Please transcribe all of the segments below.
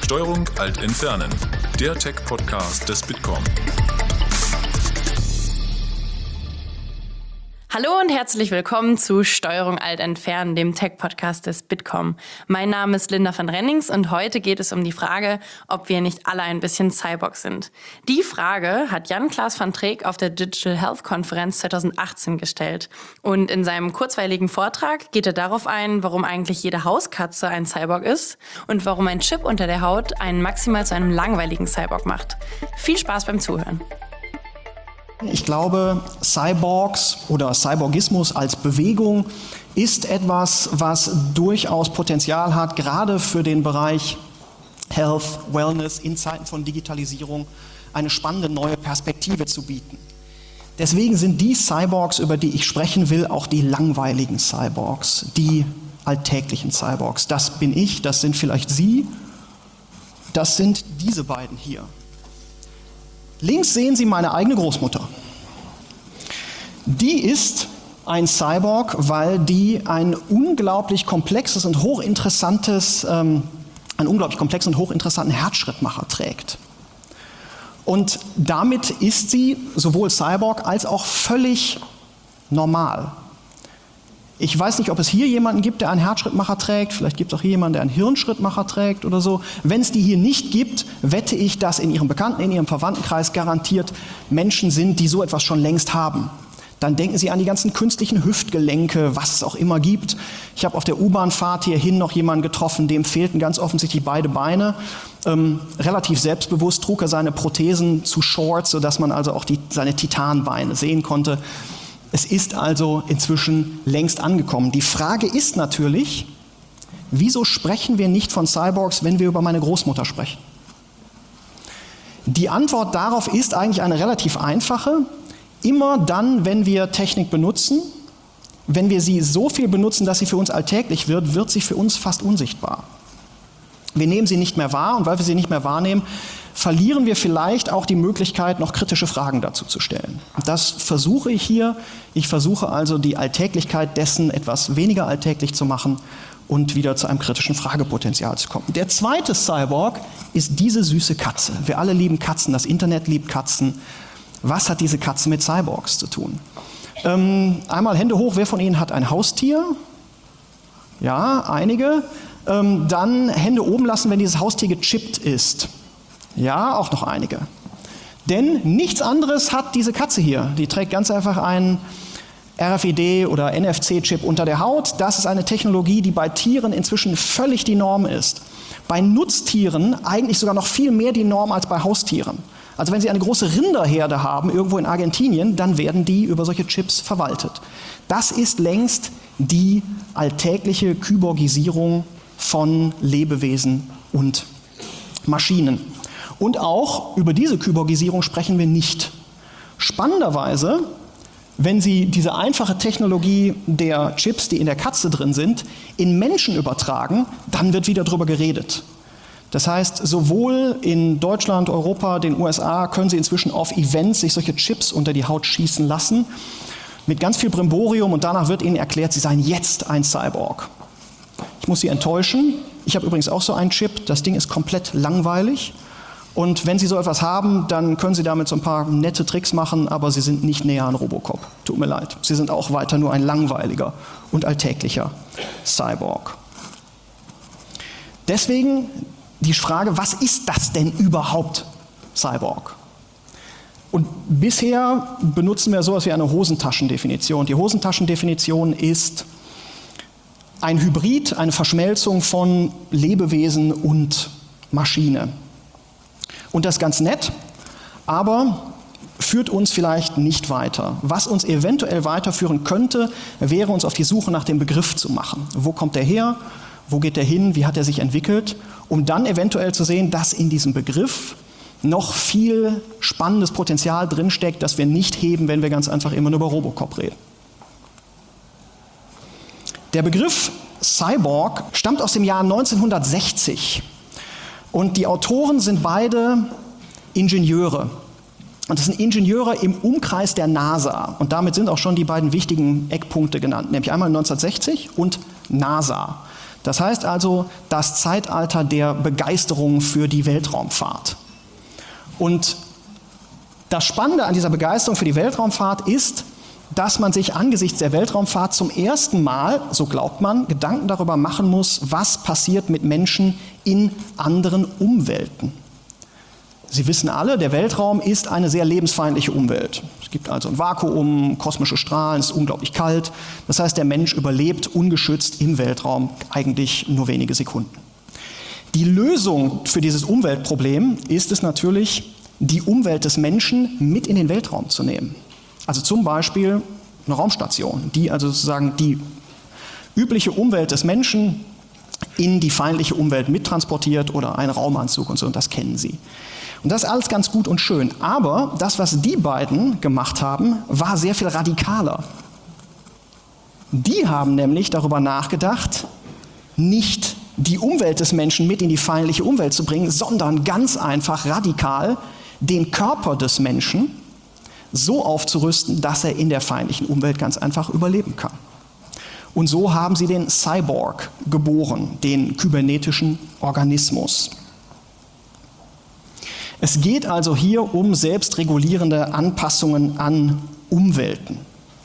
Steuerung Alt entfernen, der Tech-Podcast des Bitkom. Hallo und herzlich willkommen zu Steuerung Alt entfernen, dem Tech-Podcast des Bitkom. Mein Name ist Linda van Rennings und heute geht es um die Frage, ob wir nicht alle ein bisschen Cyborg sind. Die Frage hat Jan-Klaas van Treek auf der Digital Health Konferenz 2018 gestellt. Und in seinem kurzweiligen Vortrag geht er darauf ein, warum eigentlich jede Hauskatze ein Cyborg ist und warum ein Chip unter der Haut einen maximal zu einem langweiligen Cyborg macht. Viel Spaß beim Zuhören. Ich glaube, Cyborgs oder Cyborgismus als Bewegung ist etwas, was durchaus Potenzial hat, gerade für den Bereich Health, Wellness in Zeiten von Digitalisierung eine spannende neue Perspektive zu bieten. Deswegen sind die Cyborgs, über die ich sprechen will, auch die langweiligen Cyborgs, die alltäglichen Cyborgs. Das bin ich, das sind vielleicht Sie, das sind diese beiden hier. Links sehen Sie meine eigene Großmutter. Die ist ein Cyborg, weil die einen unglaublich komplexen und hochinteressanten Herzschrittmacher trägt. Und damit ist sie sowohl Cyborg als auch völlig normal. Ich weiß nicht, ob es hier jemanden gibt, der einen Herzschrittmacher trägt. Vielleicht gibt es auch hier jemanden, der einen Hirnschrittmacher trägt oder so. Wenn es die hier nicht gibt, wette ich, dass in Ihrem Bekannten-, in Ihrem Verwandtenkreis garantiert Menschen sind, die so etwas schon längst haben. Dann denken Sie an die ganzen künstlichen Hüftgelenke, was es auch immer gibt. Ich habe auf der U-Bahn-Fahrt hierhin noch jemanden getroffen, dem fehlten ganz offensichtlich beide Beine. Relativ selbstbewusst trug er seine Prothesen zu short, sodass man also auch seine Titanbeine sehen konnte. Es ist also inzwischen längst angekommen. Die Frage ist natürlich, wieso sprechen wir nicht von Cyborgs, wenn wir über meine Großmutter sprechen? Die Antwort darauf ist eigentlich eine relativ einfache. Immer dann, wenn wir Technik benutzen, wenn wir sie so viel benutzen, dass sie für uns alltäglich wird, wird sie für uns fast unsichtbar. Wir nehmen sie nicht mehr wahr und weil wir sie nicht mehr wahrnehmen, verlieren wir vielleicht auch die Möglichkeit, noch kritische Fragen dazu zu stellen. Das versuche ich hier. Ich versuche also, die Alltäglichkeit dessen etwas weniger alltäglich zu machen und wieder zu einem kritischen Fragepotenzial zu kommen. Der zweite Cyborg ist diese süße Katze. Wir alle lieben Katzen, das Internet liebt Katzen. Was hat diese Katze mit Cyborgs zu tun? Einmal Hände hoch, wer von Ihnen hat ein Haustier? Ja, einige. Dann Hände oben lassen, wenn dieses Haustier gechippt ist. Ja, auch noch einige. Denn nichts anderes hat diese Katze hier. Die trägt ganz einfach einen RFID- oder NFC-Chip unter der Haut. Das ist eine Technologie, die bei Tieren inzwischen völlig die Norm ist. Bei Nutztieren eigentlich sogar noch viel mehr die Norm als bei Haustieren. Also wenn Sie eine große Rinderherde haben, irgendwo in Argentinien, dann werden die über solche Chips verwaltet. Das ist längst die alltägliche Kyborgisierung von Lebewesen und Maschinen. Und auch über diese Kyborgisierung sprechen wir nicht. Spannenderweise, wenn Sie diese einfache Technologie der Chips, die in der Katze drin sind, in Menschen übertragen, dann wird wieder darüber geredet. Das heißt, sowohl in Deutschland, Europa, den USA können Sie inzwischen auf Events sich solche Chips unter die Haut schießen lassen, mit ganz viel Brimborium und danach wird Ihnen erklärt, Sie seien jetzt ein Cyborg. Ich muss Sie enttäuschen, ich habe übrigens auch so einen Chip, das Ding ist komplett langweilig. Und wenn Sie so etwas haben, dann können Sie damit so ein paar nette Tricks machen, aber Sie sind nicht näher an Robocop. Tut mir leid. Sie sind auch weiter nur ein langweiliger und alltäglicher Cyborg. Deswegen die Frage, was ist das denn überhaupt, Cyborg? Und bisher benutzen wir sowas wie eine Hosentaschendefinition. Die Hosentaschendefinition ist ein Hybrid, eine Verschmelzung von Lebewesen und Maschine. Und das ist ganz nett, aber führt uns vielleicht nicht weiter. Was uns eventuell weiterführen könnte, wäre uns auf die Suche nach dem Begriff zu machen. Wo kommt der her? Wo geht der hin? Wie hat er sich entwickelt? Um dann eventuell zu sehen, dass in diesem Begriff noch viel spannendes Potenzial drinsteckt, das wir nicht heben, wenn wir ganz einfach immer nur über Robocop reden. Der Begriff Cyborg stammt aus dem Jahr 1960. Und die Autoren sind beide Ingenieure. Und das sind Ingenieure im Umkreis der NASA. Und damit sind auch schon die beiden wichtigen Eckpunkte genannt, nämlich einmal 1960 und NASA. Das heißt also das Zeitalter der Begeisterung für die Weltraumfahrt. Und das Spannende an dieser Begeisterung für die Weltraumfahrt ist, dass man sich angesichts der Weltraumfahrt zum ersten Mal, so glaubt man, Gedanken darüber machen muss, was passiert mit Menschen in anderen Umwelten. Sie wissen alle, der Weltraum ist eine sehr lebensfeindliche Umwelt. Es gibt also ein Vakuum, kosmische Strahlen, es ist unglaublich kalt. Das heißt, der Mensch überlebt ungeschützt im Weltraum eigentlich nur wenige Sekunden. Die Lösung für dieses Umweltproblem ist es natürlich, die Umwelt des Menschen mit in den Weltraum zu nehmen. Also zum Beispiel eine Raumstation, die also sozusagen die übliche Umwelt des Menschen in die feindliche Umwelt mittransportiert oder einen Raumanzug und so, und das kennen Sie. Und das ist alles ganz gut und schön. Aber das, was die beiden gemacht haben, war sehr viel radikaler. Die haben nämlich darüber nachgedacht, nicht die Umwelt des Menschen mit in die feindliche Umwelt zu bringen, sondern ganz einfach radikal den Körper des Menschen so aufzurüsten, dass er in der feindlichen Umwelt ganz einfach überleben kann. Und so haben sie den Cyborg geboren, den kybernetischen Organismus. Es geht also hier um selbstregulierende Anpassungen an Umwelten.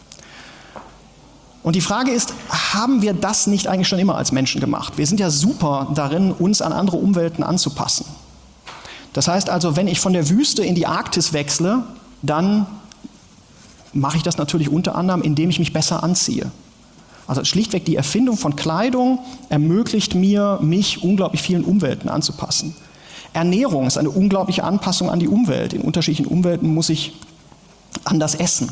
Und die Frage ist, haben wir das nicht eigentlich schon immer als Menschen gemacht? Wir sind ja super darin, uns an andere Umwelten anzupassen. Das heißt also, wenn ich von der Wüste in die Arktis wechsle, dann mache ich das natürlich unter anderem, indem ich mich besser anziehe. Also schlichtweg die Erfindung von Kleidung ermöglicht mir, mich unglaublich vielen Umwelten anzupassen. Ernährung ist eine unglaubliche Anpassung an die Umwelt. In unterschiedlichen Umwelten muss ich anders essen.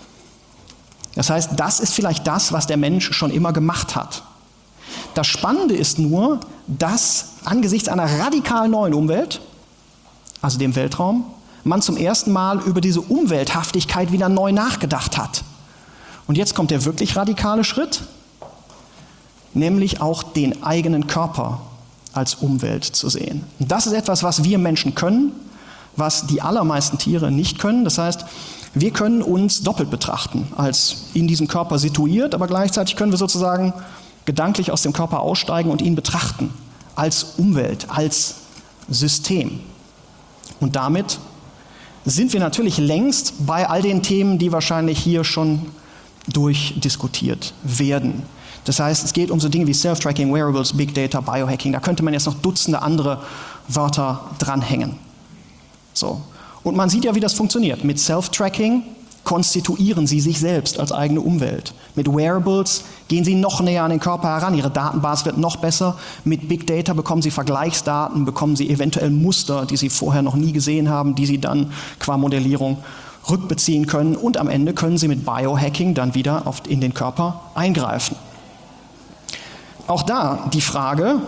Das heißt, das ist vielleicht das, was der Mensch schon immer gemacht hat. Das Spannende ist nur, dass angesichts einer radikal neuen Umwelt, also dem Weltraum, man zum ersten Mal über diese Umwelthaftigkeit wieder neu nachgedacht hat. Und jetzt kommt der wirklich radikale Schritt, nämlich auch den eigenen Körper als Umwelt zu sehen. Und das ist etwas, was wir Menschen können, was die allermeisten Tiere nicht können. Das heißt, wir können uns doppelt betrachten, als in diesem Körper situiert, aber gleichzeitig können wir sozusagen gedanklich aus dem Körper aussteigen und ihn betrachten als Umwelt, als System. Und damit sind wir natürlich längst bei all den Themen, die wahrscheinlich hier schon durchdiskutiert werden. Das heißt, es geht um so Dinge wie Self-Tracking, Wearables, Big Data, Biohacking. Da könnte man jetzt noch Dutzende andere Wörter dranhängen. So. Und man sieht ja, wie das funktioniert. Mit Self-Tracking konstituieren Sie sich selbst als eigene Umwelt. Mit Wearables gehen Sie noch näher an den Körper heran. Ihre Datenbasis wird noch besser. Mit Big Data bekommen Sie Vergleichsdaten, bekommen Sie eventuell Muster, die Sie vorher noch nie gesehen haben, die Sie dann qua Modellierung rückbeziehen können. Und am Ende können Sie mit Biohacking dann wieder in den Körper eingreifen. Auch da die Frage,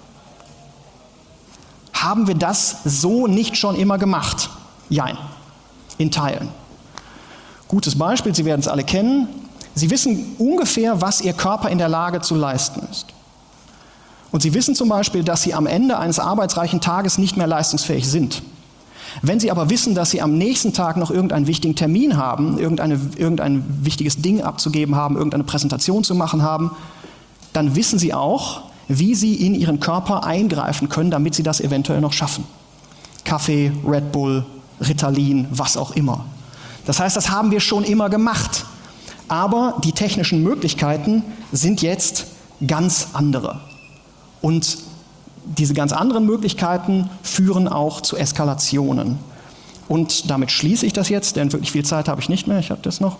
haben wir das so nicht schon immer gemacht? Jein, in Teilen. Gutes Beispiel, Sie werden es alle kennen. Sie wissen ungefähr, was Ihr Körper in der Lage zu leisten ist. Und Sie wissen zum Beispiel, dass Sie am Ende eines arbeitsreichen Tages nicht mehr leistungsfähig sind. Wenn Sie aber wissen, dass Sie am nächsten Tag noch irgendeinen wichtigen Termin haben, irgendein wichtiges Ding abzugeben haben, irgendeine Präsentation zu machen haben, dann wissen Sie auch, wie Sie in Ihren Körper eingreifen können, damit Sie das eventuell noch schaffen. Kaffee, Red Bull, Ritalin, was auch immer. Das heißt, das haben wir schon immer gemacht. Aber die technischen Möglichkeiten sind jetzt ganz andere. Und diese ganz anderen Möglichkeiten führen auch zu Eskalationen. Und damit schließe ich das jetzt, denn wirklich viel Zeit habe ich nicht mehr. Ich habe das noch.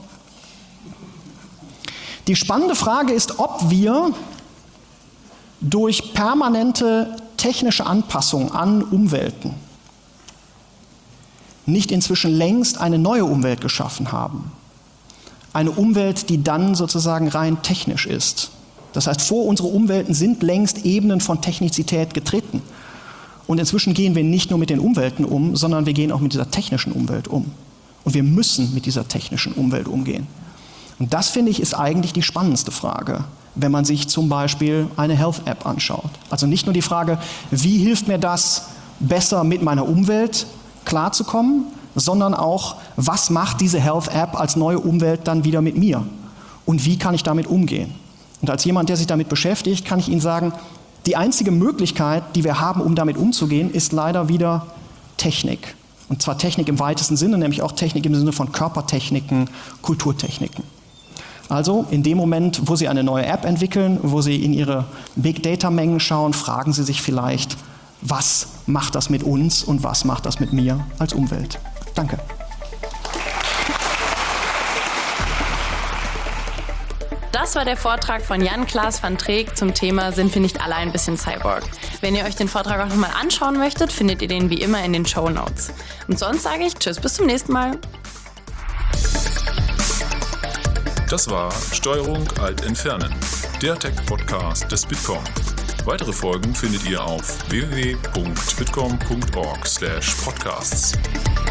Die spannende Frage ist, ob wir durch permanente technische Anpassung an Umwelten nicht inzwischen längst eine neue Umwelt geschaffen haben. Eine Umwelt, die dann sozusagen rein technisch ist. Das heißt, vor unsere Umwelten sind längst Ebenen von Technizität getreten. Und inzwischen gehen wir nicht nur mit den Umwelten um, sondern wir gehen auch mit dieser technischen Umwelt um. Und wir müssen mit dieser technischen Umwelt umgehen. Und das, finde ich, ist eigentlich die spannendste Frage, wenn man sich zum Beispiel eine Health-App anschaut. Also nicht nur die Frage, wie hilft mir das, besser mit meiner Umwelt klarzukommen, sondern auch, was macht diese Health-App als neue Umwelt dann wieder mit mir? Und wie kann ich damit umgehen? Und als jemand, der sich damit beschäftigt, kann ich Ihnen sagen, Die einzige Möglichkeit, die wir haben, um damit umzugehen, ist leider wieder Technik. Und zwar Technik im weitesten Sinne, nämlich auch Technik im Sinne von Körpertechniken, Kulturtechniken. Also in dem Moment, wo Sie eine neue App entwickeln, wo Sie in Ihre Big-Data-Mengen schauen, fragen Sie sich vielleicht, was macht das mit uns und was macht das mit mir als Umwelt? Danke. Das war der Vortrag von Jan-Klaas van Treek zum Thema Sind wir nicht alle ein bisschen Cyborg? Wenn ihr euch den Vortrag auch nochmal anschauen möchtet, findet ihr den wie immer in den Shownotes. Und sonst sage ich Tschüss, bis zum nächsten Mal. Das war Steuerung Alt Entfernen, der Tech-Podcast des Bitkom. Weitere Folgen findet ihr auf www.bitkom.org/podcasts.